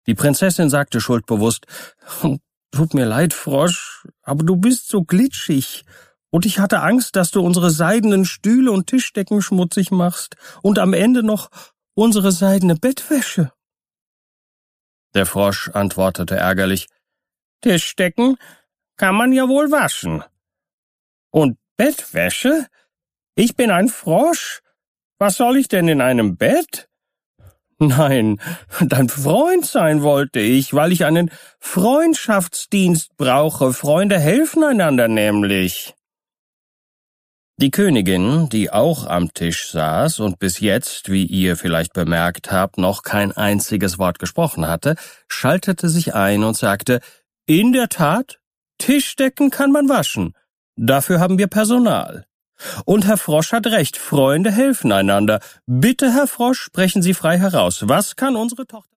Die Prinzessin sagte schuldbewusst, »Tut mir leid, Frosch, aber du bist so glitschig, und ich hatte Angst, dass du unsere seidenen Stühle und Tischdecken schmutzig machst und am Ende noch unsere seidene Bettwäsche.« Der Frosch antwortete ärgerlich, »Tischdecken kann man ja wohl waschen. Und Bettwäsche? Ich bin ein Frosch. Was soll ich denn in einem Bett? Nein, dein Freund sein wollte ich, weil ich einen Freundschaftsdienst brauche. Freunde helfen einander nämlich.« Die Königin, die auch am Tisch saß und bis jetzt, wie ihr vielleicht bemerkt habt, noch kein einziges Wort gesprochen hatte, schaltete sich ein und sagte, »In der Tat, Tischdecken kann man waschen. Dafür haben wir Personal. Und Herr Frosch hat recht, Freunde helfen einander. Bitte, Herr Frosch, sprechen Sie frei heraus. Was kann unsere Tochter